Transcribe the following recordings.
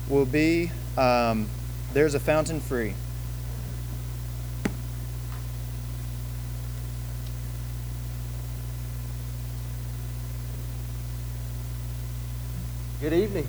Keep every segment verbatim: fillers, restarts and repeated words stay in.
will be um, There's a Fountain Free. Good evening.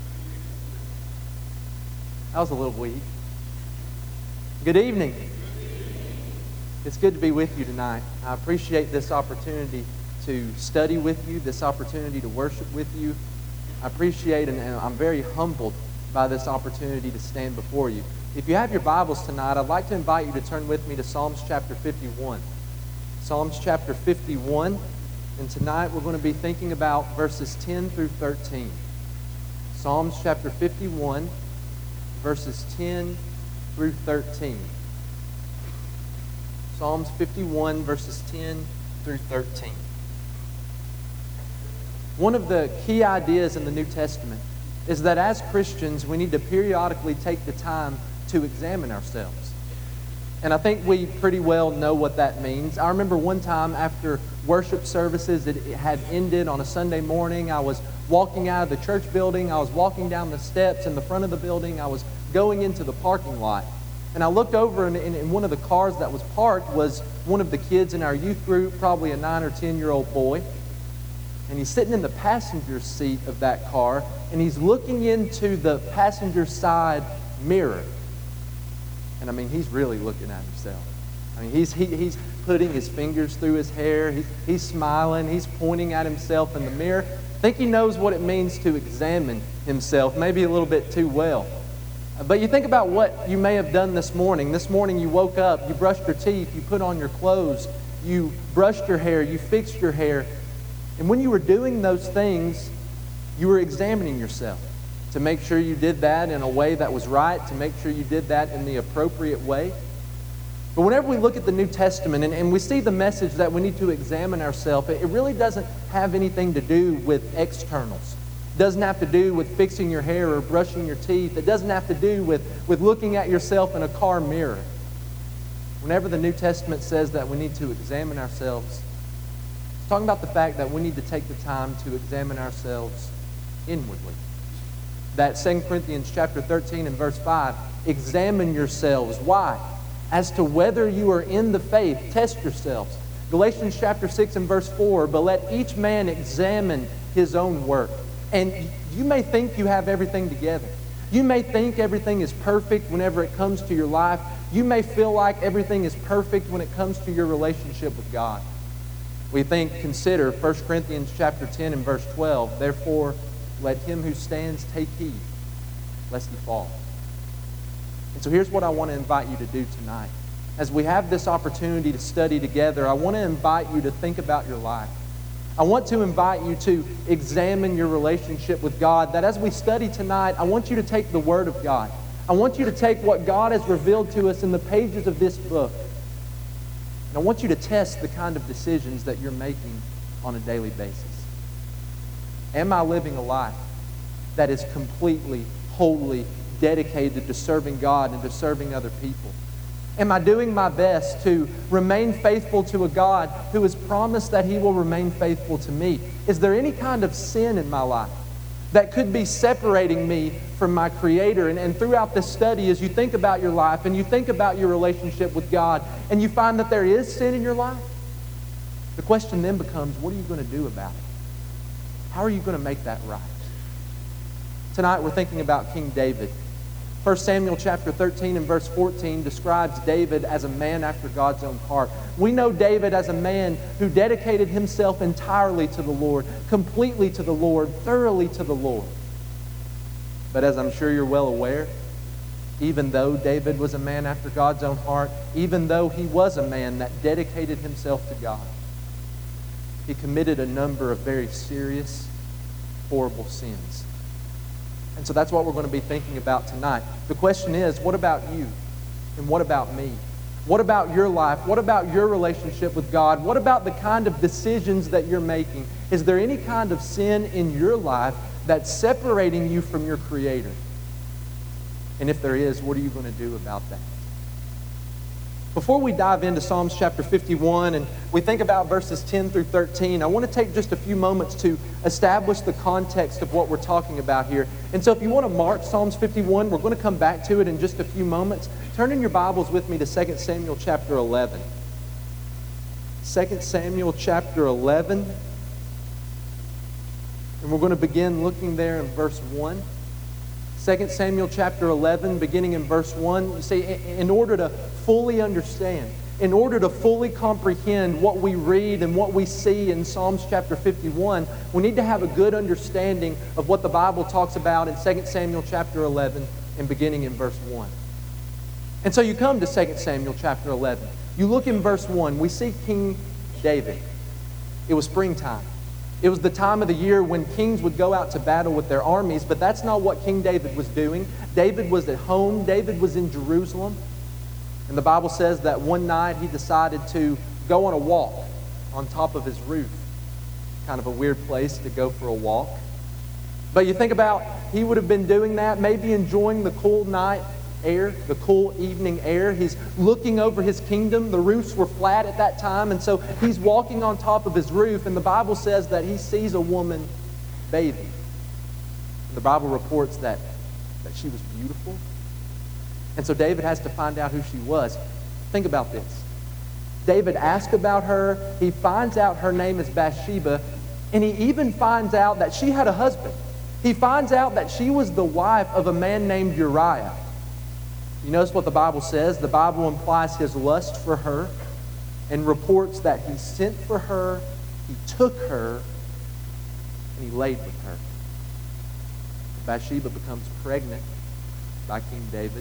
That was a little weak. Good evening. It's good to be with you tonight. I appreciate this opportunity to study with you, this opportunity to worship with you. I appreciate and I'm very humbled by this opportunity to stand before you. If you have your Bibles tonight, I'd like to invite you to turn with me to Psalms chapter fifty-one. Psalms chapter fifty-one, and tonight we're going to be thinking about verses ten through thirteen. Psalms chapter fifty-one, verses ten through thirteen. Psalms fifty-one, verses ten through thirteen. One of the key ideas in the New Testament is that as Christians, we need to periodically take the time to examine ourselves. And I think we pretty well know what that means. I remember one time after worship services, it had ended on a Sunday morning. I was walking out of the church building. I was walking down the steps in the front of the building. I was going into the parking lot. And I looked over, and in one of the cars that was parked was one of the kids in our youth group, probably a nine or ten-year-old boy. And he's sitting in the passenger seat of that car, and he's looking into the passenger side mirror. And I mean, he's really looking at himself. I mean, he's, he, he's putting his fingers through his hair. He, he's smiling. He's pointing at himself in the mirror. I think he knows what it means to examine himself, maybe a little bit too well. But you think about what you may have done this morning. This morning you woke up, you brushed your teeth, you put on your clothes, you brushed your hair, you fixed your hair. And when you were doing those things, you were examining yourself to make sure you did that in a way that was right, to make sure you did that in the appropriate way. But whenever we look at the New Testament and, and we see the message that we need to examine ourselves, it, it really doesn't have anything to do with externals. It doesn't have to do with fixing your hair or brushing your teeth. It doesn't have to do with, with looking at yourself in a car mirror. Whenever the New Testament says that we need to examine ourselves, it's talking about the fact that we need to take the time to examine ourselves inwardly. That Second Corinthians chapter thirteen and verse five, examine yourselves. Why? As to whether you are in the faith, test yourselves. Galatians chapter six and verse four, but let each man examine his own work. And you may think you have everything together. You may think everything is perfect whenever it comes to your life. You may feel like everything is perfect when it comes to your relationship with God. We think, consider First Corinthians chapter ten and verse twelve, therefore let him who stands take heed, lest he fall. And so here's what I want to invite you to do tonight. As we have this opportunity to study together, I want to invite you to think about your life. I want to invite you to examine your relationship with God, that as we study tonight, I want you to take the Word of God. I want you to take what God has revealed to us in the pages of this book. And I want you to test the kind of decisions that you're making on a daily basis. Am I living a life that is completely, wholly dedicated to serving God and to serving other people? Am I doing my best to remain faithful to a God who has promised that He will remain faithful to me? Is there any kind of sin in my life that could be separating me from my Creator? And, and throughout this study, as you think about your life and you think about your relationship with God and you find that there is sin in your life, the question then becomes, what are you going to do about it? How are you going to make that right? Tonight we're thinking about King David. First Samuel chapter thirteen and verse fourteen describes David as a man after God's own heart. We know David as a man who dedicated himself entirely to the Lord, completely to the Lord, thoroughly to the Lord. But as I'm sure you're well aware, even though David was a man after God's own heart, even though he was a man that dedicated himself to God, he committed a number of very serious, horrible sins. And so that's what we're going to be thinking about tonight. The question is, what about you? And what about me? What about your life? What about your relationship with God? What about the kind of decisions that you're making? Is there any kind of sin in your life that's separating you from your Creator? And if there is, what are you going to do about that? Before we dive into Psalms chapter fifty-one and we think about verses ten through thirteen, I want to take just a few moments to establish the context of what we're talking about here. And so if you want to mark Psalms fifty-one, we're going to come back to it in just a few moments. Turn in your Bibles with me to Second Samuel chapter eleven. Second Samuel chapter eleven. And we're going to begin looking there in verse one. Second Samuel chapter eleven, beginning in verse one. You see, in order to fully understand, in order to fully comprehend what we read and what we see in Psalms chapter fifty-one, we need to have a good understanding of what the Bible talks about in Second Samuel chapter eleven and beginning in verse one. And so you come to Second Samuel chapter eleven. You look in verse one, we see King David. It was springtime. It was the time of the year when kings would go out to battle with their armies, but that's not what King David was doing. David was at home. David was in Jerusalem. And the Bible says that one night he decided to go on a walk on top of his roof. Kind of a weird place to go for a walk. But you think about, he would have been doing that, maybe enjoying the cool night air, the cool evening air. He's looking over his kingdom. The roofs were flat at that time, and so he's walking on top of his roof, and the Bible says that he sees a woman bathing. And the Bible reports that, that she was beautiful. And so David has to find out who she was. Think about this. David asks about her. He finds out her name is Bathsheba, and he even finds out that she had a husband. He finds out that she was the wife of a man named Uriah. You notice what the Bible says? The Bible implies his lust for her and reports that he sent for her, he took her, and he laid with her. Bathsheba becomes pregnant by King David.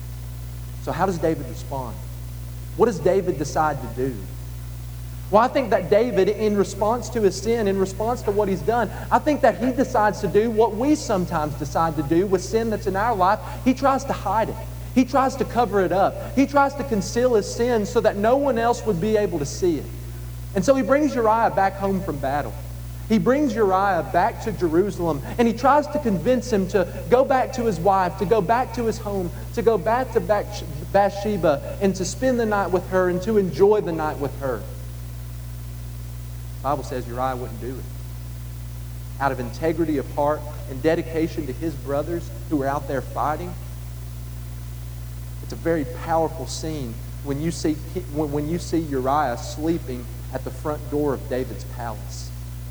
So how does David respond? What does David decide to do? Well, I think that David, in response to his sin, in response to what he's done, I think that he decides to do what we sometimes decide to do with sin that's in our life. He tries to hide it. He tries to cover it up. He tries to conceal his sin so that no one else would be able to see it. And so he brings Uriah back home from battle. He brings Uriah back to Jerusalem, and he tries to convince him to go back to his wife, to go back to his home, to go back to Bathsheba, and to spend the night with her and to enjoy the night with her. The Bible says Uriah wouldn't do it. Out of integrity of heart and dedication to his brothers who were out there fighting, it's a very powerful scene when you see when you see Uriah sleeping at the front door of David's palace.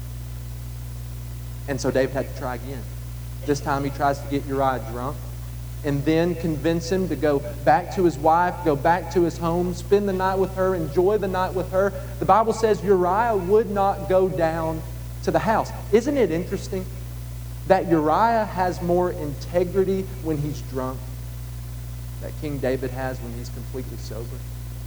And so David had to try again. This time he tries to get Uriah drunk and then convince him to go back to his wife, go back to his home, spend the night with her, enjoy the night with her. The Bible says Uriah would not go down to the house. Isn't it interesting that Uriah has more integrity when he's drunk that King David has when he's completely sober?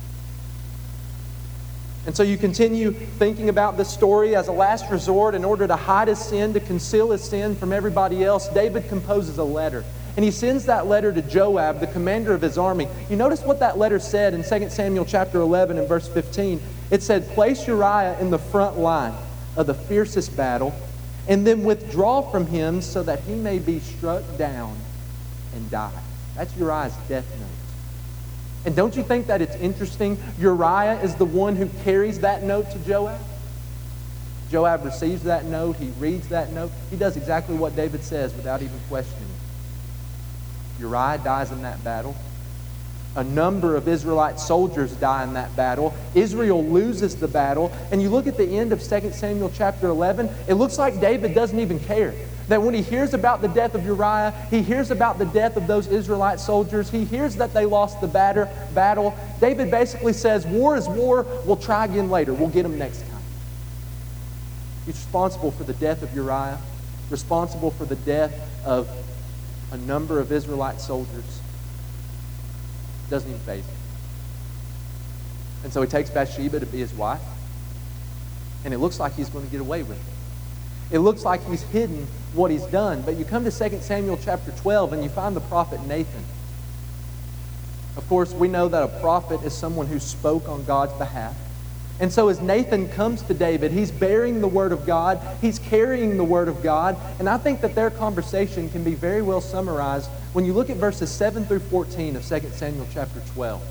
And so you continue thinking about this story as a last resort. In order to hide his sin, to conceal his sin from everybody else, David composes a letter. And he sends that letter to Joab, the commander of his army. You notice what that letter said in Second Samuel chapter eleven and verse fifteen. It said, "Place Uriah in the front line of the fiercest battle, and then withdraw from him so that he may be struck down and die." That's Uriah's death note. And don't you think that it's interesting? Uriah is the one who carries that note to Joab. Joab receives that note. He reads that note. He does exactly what David says without even questioning it. Uriah dies in that battle. A number of Israelite soldiers die in that battle. Israel loses the battle. And you look at the end of Second Samuel chapter eleven, it looks like David doesn't even care. That when he hears about the death of Uriah, he hears about the death of those Israelite soldiers, he hears that they lost the batter, battle, David basically says, war is war, we'll try again later, we'll get them next time. He's responsible for the death of Uriah, responsible for the death of a number of Israelite soldiers. Doesn't even faze him. And so he takes Bathsheba to be his wife, and it looks like he's going to get away with it. It looks like he's hidden what he's done. But you come to Second Samuel chapter twelve and you find the prophet Nathan. Of course, we know that a prophet is someone who spoke on God's behalf. And so as Nathan comes to David, he's bearing the word of God. He's carrying the word of God. And I think that their conversation can be very well summarized when you look at verses seven through fourteen of Second Samuel chapter twelve.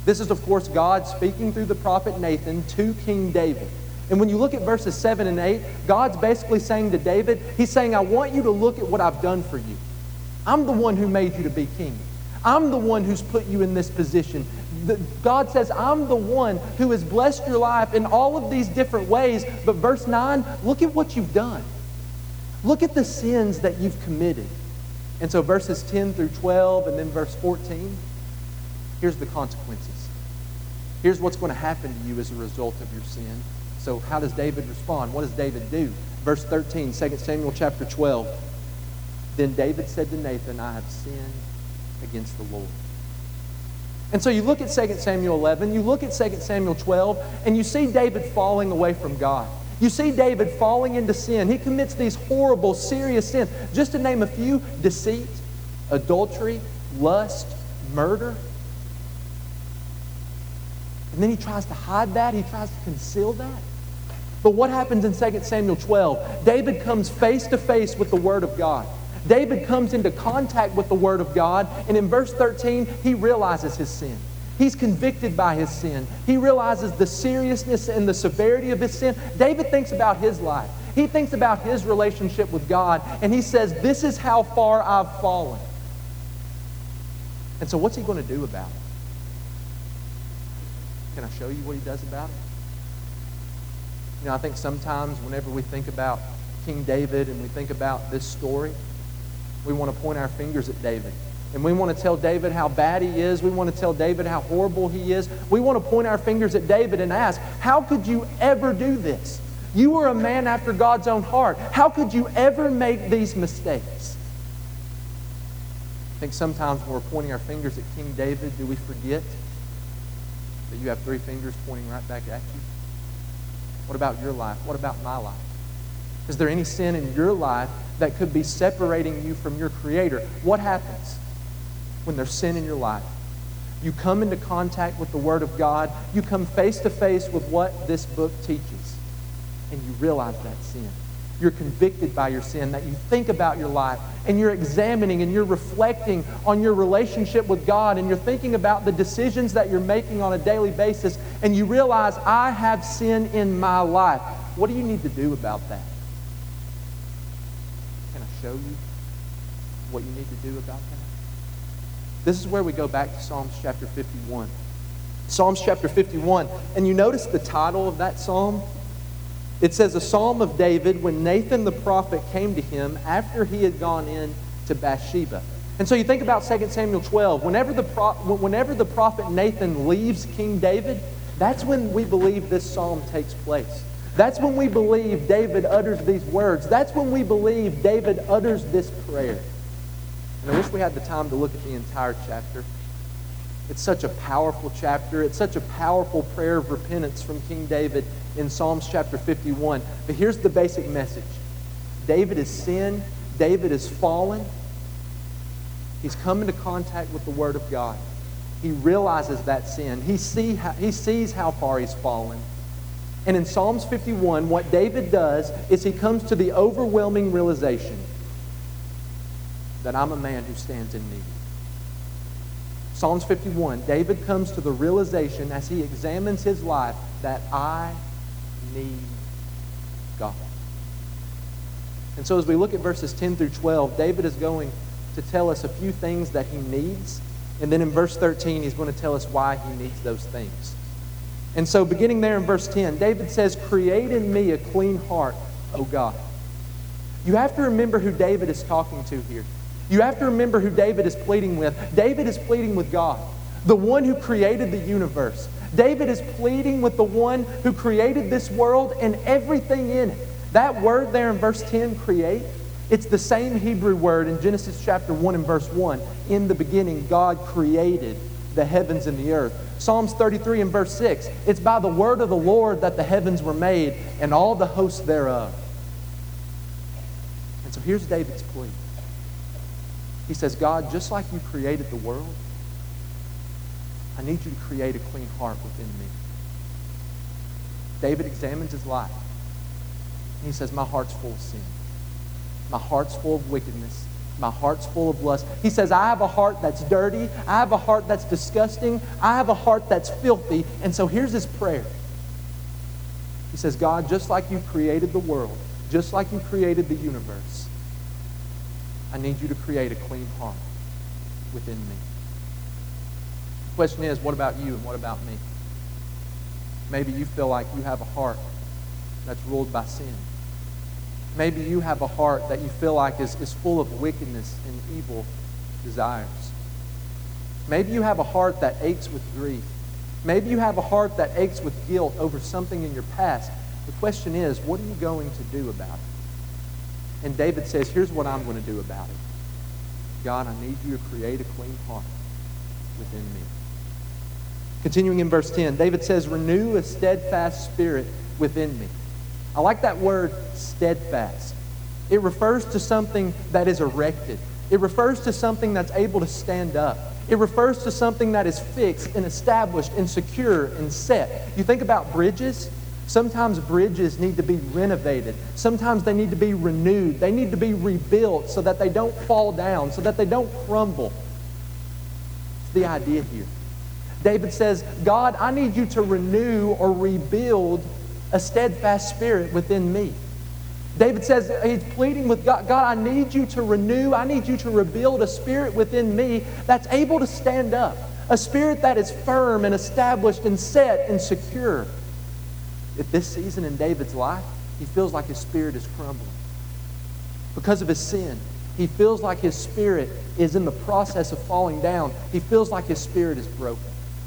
This is, of course, God speaking through the prophet Nathan to King David. And when you look at verses seven and eight, God's basically saying to David, he's saying, I want you to look at what I've done for you. I'm the one who made you to be king. I'm the one who's put you in this position. The, God says, I'm the one who has blessed your life in all of these different ways. But verse nine, look at what you've done. Look at the sins that you've committed. And so verses ten through twelve and then verse fourteen, here's the consequences. Here's what's going to happen to you as a result of your sin. So how does David respond? What does David do? Verse thirteen, Second Samuel chapter twelve. Then David said to Nathan, I have sinned against the Lord. And so you look at Second Samuel eleven, you look at Second Samuel twelve, and you see David falling away from God. You see David falling into sin. He commits these horrible, serious sins. Just to name a few: deceit, adultery, lust, murder. And then he tries to hide that. He tries to conceal that. But what happens in Second Samuel twelve? David comes face to face with the Word of God. David comes into contact with the Word of God, and in verse thirteen, he realizes his sin. He's convicted by his sin. He realizes the seriousness and the severity of his sin. David thinks about his life. He thinks about his relationship with God, and he says, this is how far I've fallen. And so what's he going to do about it? Can I show you what he does about it? You know, I think sometimes whenever we think about King David and we think about this story, we want to point our fingers at David. And we want to tell David how bad he is. We want to tell David how horrible he is. We want to point our fingers at David and ask, how could you ever do this? You were a man after God's own heart. How could you ever make these mistakes? I think sometimes when we're pointing our fingers at King David, do we forget that you have three fingers pointing right back at you? What about your life? What about my life? Is there any sin in your life that could be separating you from your Creator? What happens when there's sin in your life? You come into contact with the Word of God. You come face to face with what this book teaches. And you realize that sin. You're convicted by your sin, that you think about your life, and you're examining and you're reflecting on your relationship with God, and you're thinking about the decisions that you're making on a daily basis, and you realize, I have sin in my life. What do you need to do about that? Can I show you what you need to do about that? This is where we go back to Psalms chapter fifty-one. Psalms chapter fifty-one, and you notice the title of that psalm? It says, a psalm of David when Nathan the prophet came to him after he had gone in to Bathsheba. And so you think about Second Samuel twelve. Whenever the, pro- whenever the prophet Nathan leaves King David, that's when we believe this psalm takes place. That's when we believe David utters these words. That's when we believe David utters this prayer. And I wish we had the time to look at the entire chapter. It's such a powerful chapter. It's such a powerful prayer of repentance from King David in Psalms chapter fifty-one. But here's the basic message. David has sinned. David has fallen. He's come into contact with the Word of God. He realizes that sin. He, see how, he sees how far he's fallen. And in Psalms fifty-one, what David does is he comes to the overwhelming realization that I'm a man who stands in need. Psalms fifty-one, David comes to the realization as he examines his life that I need God. And so as we look at verses ten through twelve, David is going to tell us a few things that he needs. And then in verse thirteen, he's going to tell us why he needs those things. And so beginning there in verse ten, David says, create in me a clean heart, O God. You have to remember who David is talking to here. You have to remember who David is pleading with. David is pleading with God, the one who created the universe. David is pleading with the one who created this world and everything in it. That word there in verse ten, create, it's the same Hebrew word in Genesis chapter one and verse one. In the beginning, God created the heavens and the earth. Psalms thirty-three and verse six, it's by the word of the Lord that the heavens were made and all the hosts thereof. And so here's David's plea. He says, God, just like you created the world, I need you to create a clean heart within me. David examines his life. And he says, my heart's full of sin. My heart's full of wickedness. My heart's full of lust. He says, I have a heart that's dirty. I have a heart that's disgusting. I have a heart that's filthy. And so here's his prayer. He says, God, just like you created the world, just like you created the universe, I need you to create a clean heart within me. The question is, what about you and what about me? Maybe you feel like you have a heart that's ruled by sin. Maybe you have a heart that you feel like is, is full of wickedness and evil desires. Maybe you have a heart that aches with grief. Maybe you have a heart that aches with guilt over something in your past. The question is, what are you going to do about it? And David says, here's what I'm going to do about it. God, I need you to create a clean heart within me. Continuing in verse ten, David says, renew a steadfast spirit within me. I like that word, steadfast. It refers to something that is erected. It refers to something that's able to stand up. It refers to something that is fixed and established and secure and set. You think about bridges. Sometimes bridges need to be renovated. Sometimes they need to be renewed. They need to be rebuilt so that they don't fall down, so that they don't crumble. It's the idea here. David says, God, I need you to renew or rebuild a steadfast spirit within me. David says, he's pleading with God, God, I need you to renew, I need you to rebuild a spirit within me that's able to stand up. A spirit that is firm and established and set and secure. At this season in David's life, he feels like his spirit is crumbling. Because of his sin, he feels like his spirit is in the process of falling down. He feels like his spirit is broken.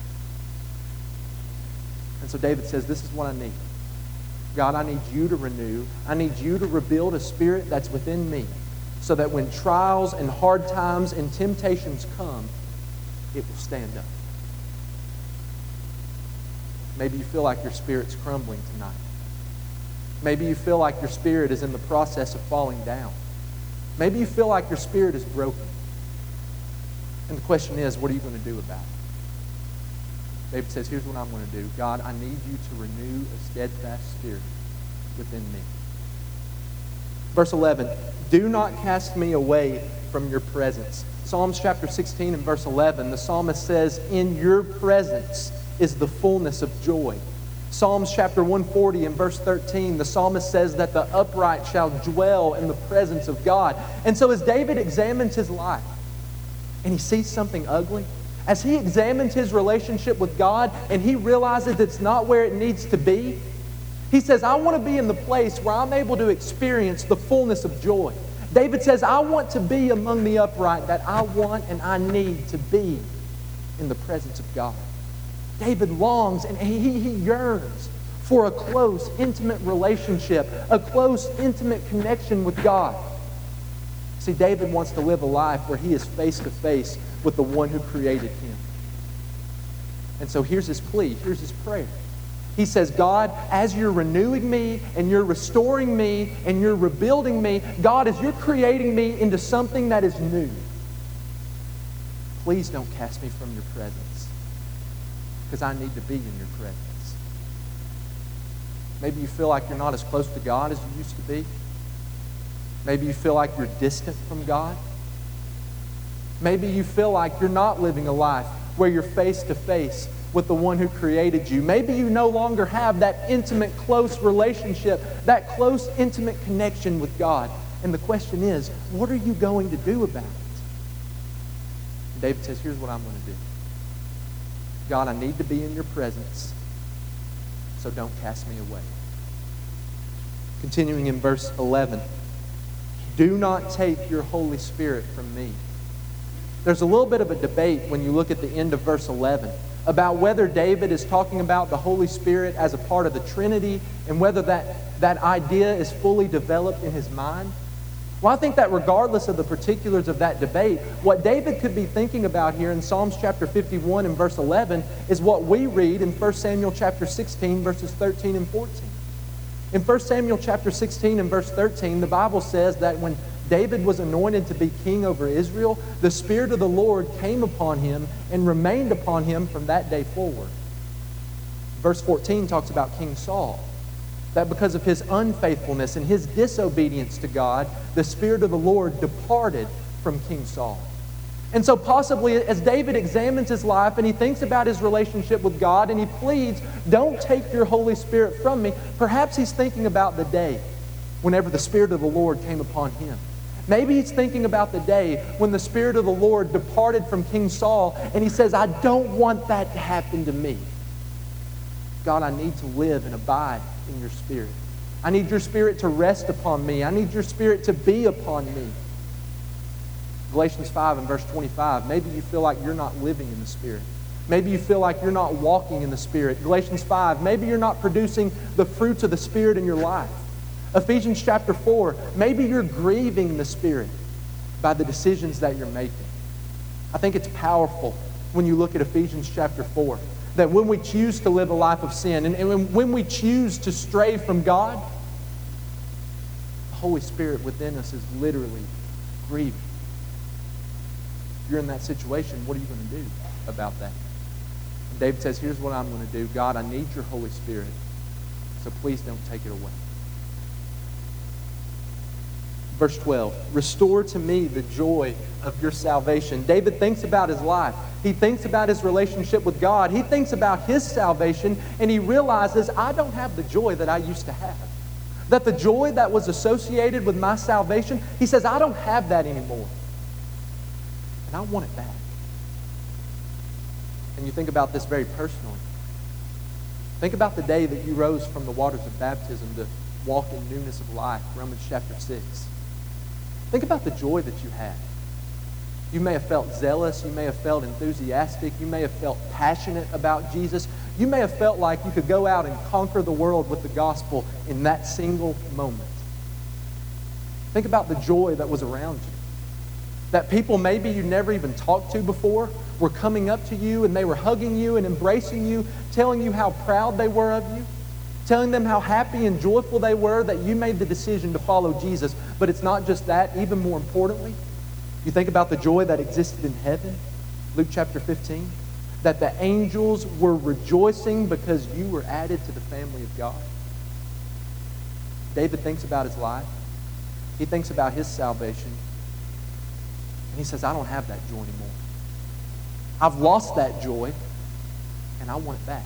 And so David says, this is what I need. God, I need you to renew. I need you to rebuild a spirit that's within me so that when trials and hard times and temptations come, it will stand up. Maybe you feel like your spirit's crumbling tonight. Maybe you feel like your spirit is in the process of falling down. Maybe you feel like your spirit is broken. And the question is, what are you going to do about it? David says, here's what I'm going to do. God, I need you to renew a steadfast spirit within me. Verse eleven, do not cast me away from your presence. Psalms chapter sixteen and verse eleven, the psalmist says, in your presence is the fullness of joy. Psalms chapter one forty and verse thirteen, the psalmist says that the upright shall dwell in the presence of God. And so as David examines his life and he sees something ugly, as he examines his relationship with God and he realizes it's not where it needs to be, he says, I want to be in the place where I'm able to experience the fullness of joy. David says, I want to be among the upright, that I want and I need to be in the presence of God. David longs and he, he yearns for a close, intimate relationship, a close, intimate connection with God. See, David wants to live a life where he is face to face with the one who created him. And so here's his plea, here's his prayer. He says, God, as you're renewing me and you're restoring me and you're rebuilding me, God, as you're creating me into something that is new, please don't cast me from your presence, because I need to be in your presence. Maybe you feel like you're not as close to God as you used to be. Maybe you feel like you're distant from God. Maybe you feel like you're not living a life where you're face to face with the one who created you. Maybe you no longer have that intimate, close relationship, that close, intimate connection with God. And the question is, what are you going to do about it? And David says, here's what I'm going to do. God, I need to be in your presence, so don't cast me away. Continuing in verse eleven, do not take your Holy Spirit from me. There's a little bit of a debate when you look at the end of verse eleven about whether David is talking about the Holy Spirit as a part of the Trinity and whether that, that idea is fully developed in his mind. Well, I think that regardless of the particulars of that debate, what David could be thinking about here in Psalms chapter fifty-one and verse eleven is what we read in First Samuel chapter sixteen, verses thirteen and fourteen. In First Samuel chapter sixteen and verse thirteen, the Bible says that when David was anointed to be king over Israel, the Spirit of the Lord came upon him and remained upon him from that day forward. Verse fourteen talks about King Saul, that because of his unfaithfulness and his disobedience to God, the Spirit of the Lord departed from King Saul. And so possibly as David examines his life and he thinks about his relationship with God and he pleads, don't take your Holy Spirit from me, perhaps he's thinking about the day whenever the Spirit of the Lord came upon him. Maybe he's thinking about the day when the Spirit of the Lord departed from King Saul and he says, I don't want that to happen to me. God, I need to live and abide in your Spirit. I need your Spirit to rest upon me. I need your Spirit to be upon me. Galatians five and verse twenty-five, maybe you feel like you're not living in the Spirit. Maybe you feel like you're not walking in the Spirit. Galatians five, maybe you're not producing the fruits of the Spirit in your life. Ephesians chapter four, maybe you're grieving the Spirit by the decisions that you're making. I think it's powerful when you look at Ephesians chapter four, that when we choose to live a life of sin and, and when we choose to stray from God, the Holy Spirit within us is literally grieving. If you're in that situation, what are you going to do about that? And David says, here's what I'm going to do. God, I need your Holy Spirit, so please don't take it away. Verse twelve, restore to me the joy of your salvation. David thinks about his life. He thinks about his relationship with God. He thinks about his salvation, and he realizes, I don't have the joy that I used to have. That the joy that was associated with my salvation, he says, I don't have that anymore. And I want it back. And you think about this very personally. Think about the day that you rose from the waters of baptism to walk in newness of life, Romans chapter six. Think about the joy that you had. You may have felt zealous. You may have felt enthusiastic. You may have felt passionate about Jesus. You may have felt like you could go out and conquer the world with the gospel in that single moment. Think about the joy that was around you. That people maybe you never even talked to before were coming up to you and they were hugging you and embracing you, telling you how proud they were of you, telling them how happy and joyful they were that you made the decision to follow Jesus. But it's not just that. Even more importantly, you think about the joy that existed in heaven, Luke chapter fifteen, that the angels were rejoicing because you were added to the family of God. David thinks about his life. He thinks about his salvation. And he says, I don't have that joy anymore. I've lost that joy, and I want it back.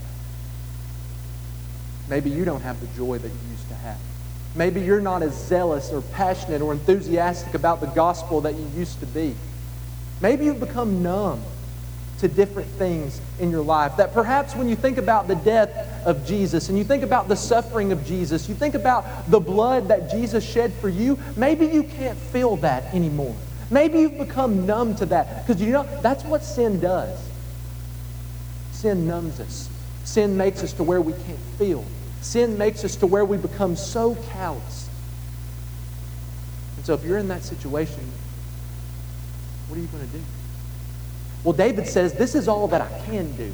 Maybe you don't have the joy that you used to have. Maybe you're not as zealous or passionate or enthusiastic about the gospel that you used to be. Maybe you've become numb to different things in your life. That perhaps when you think about the death of Jesus and you think about the suffering of Jesus, you think about the blood that Jesus shed for you, maybe you can't feel that anymore. Maybe you've become numb to that. Because you know, that's what sin does. Sin numbs us. Sin makes us to where we can't feel. Sin makes us to where we become so callous. And so if you're in that situation, what are you going to do? Well, David says, this is all that I can do.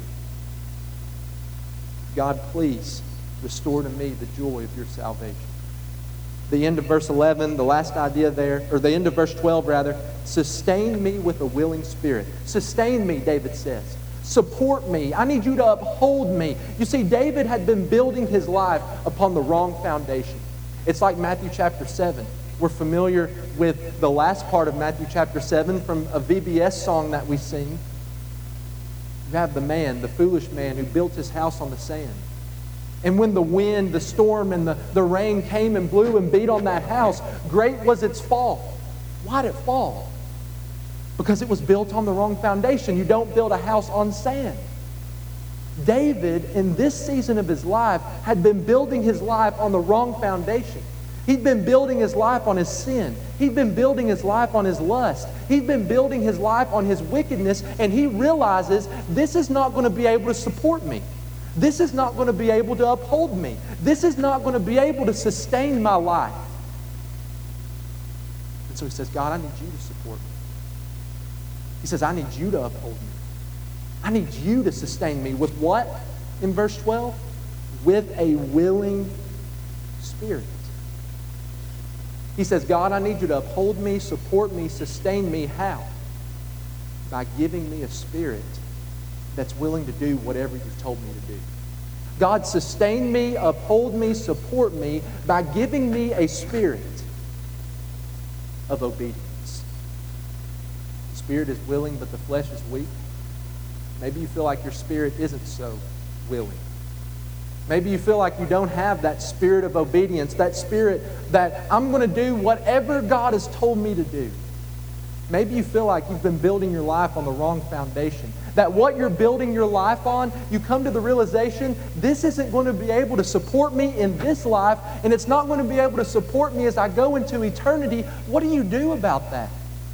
God, please restore to me the joy of your salvation. The end of verse eleven, the last idea there, or the end of verse twelve rather, sustain me with a willing spirit. Sustain me, David says. Support me. I need you to uphold me. You see, David had been building his life upon the wrong foundation. It's like Matthew chapter seven. We're familiar with the last part of Matthew chapter seven from a V B S song that we sing. You have the man, the foolish man who built his house on the sand. And when the wind, the storm, and the, the rain came and blew and beat on that house, great was its fall. Why did it fall? Because it was built on the wrong foundation. You don't build a house on sand. David, in this season of his life, had been building his life on the wrong foundation. He'd been building his life on his sin. He'd been building his life on his lust. He'd been building his life on his wickedness, and he realizes this is not going to be able to support me. This is not going to be able to uphold me. This is not going to be able to sustain my life. And so he says, God, I need you to support me. He says, I need you to uphold me. I need you to sustain me. With what? In verse twelve? With a willing spirit. He says, God, I need you to uphold me, support me, sustain me. How? By giving me a spirit that's willing to do whatever you've told me to do. God, sustain me, uphold me, support me by giving me a spirit of obedience. spirit is willing, but the flesh is weak. Maybe you feel like your spirit isn't so willing. Maybe you feel like you don't have that spirit of obedience, that spirit that I'm going to do whatever God has told me to do. Maybe you feel like you've been building your life on the wrong foundation. That what you're building your life on, you come to the realization, this isn't going to be able to support me in this life, and it's not going to be able to support me as I go into eternity. What do you do about that?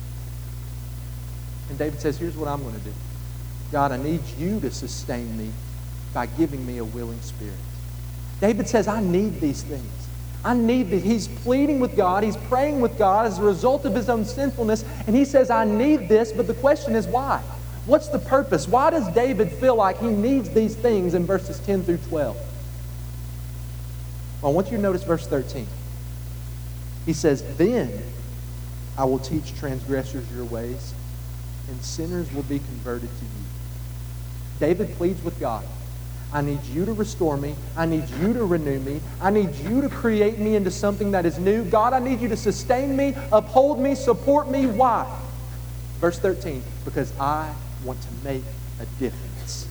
And David says, here's what I'm going to do. God, I need you to sustain me by giving me a willing spirit. David says, I need these things. I need these. He's pleading with God. He's praying with God as a result of his own sinfulness. And he says, I need this. But the question is why? What's the purpose? Why does David feel like he needs these things in verses ten through twelve? Well, I want you to notice verse thirteen. He says, then I will teach transgressors your ways, and sinners will be converted to you. David pleads with God. I need you to restore me. I need you to renew me. I need you to create me into something that is new. God, I need you to sustain me, uphold me, support me. Why? Verse thirteen, because I want to make a difference.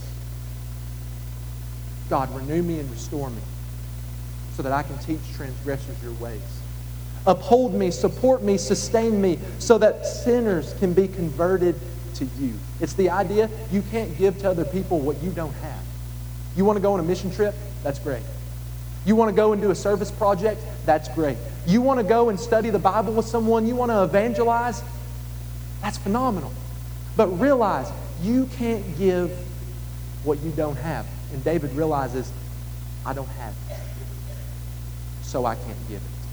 God, renew me and restore me so that I can teach transgressors your ways. Uphold me, support me, sustain me so that sinners can be converted to you. It's the idea you can't give to other people what you don't have. You want to go on a mission trip? That's great. You want to go and do a service project? That's great. You want to go and study the Bible with someone? You want to evangelize? That's phenomenal. But realize you can't give what you don't have. And David realizes, I don't have it, so I can't give it.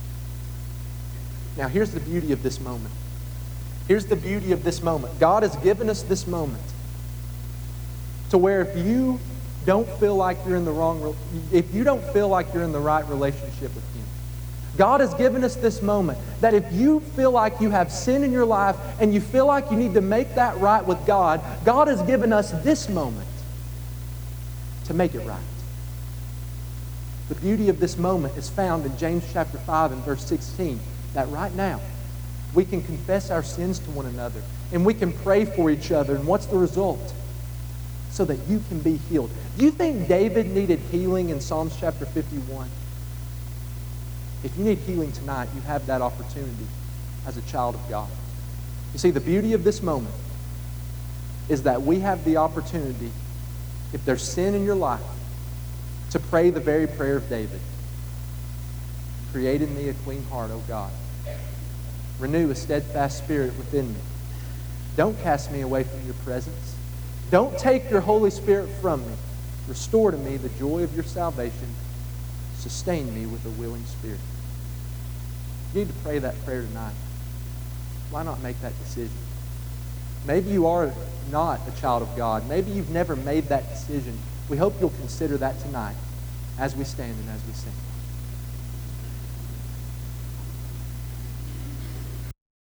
Now here's the beauty of this moment. Here's the beauty of this moment. God has given us this moment to where if you don't feel like you're in the wrong, if you don't feel like you're in the right relationship with Him, God has given us this moment that if you feel like you have sin in your life and you feel like you need to make that right with God, God has given us this moment to make it right. The beauty of this moment is found in James chapter five and verse sixteen, that right now we can confess our sins to one another and we can pray for each other. And what's the result? So that you can be healed. Do you think David needed healing in Psalms chapter fifty-one? If you need healing tonight, you have that opportunity as a child of God. You see, the beauty of this moment is that we have the opportunity, if there's sin in your life, to pray the very prayer of David. Create in me a clean heart, O God. Renew a steadfast spirit within me. Don't cast me away from your presence. Don't take your Holy Spirit from me. Restore to me the joy of your salvation. Sustain me with a willing spirit. You need to pray that prayer tonight. Why not make that decision? Maybe you are not a child of God. Maybe you've never made that decision. We hope you'll consider that tonight as we stand and as we sing.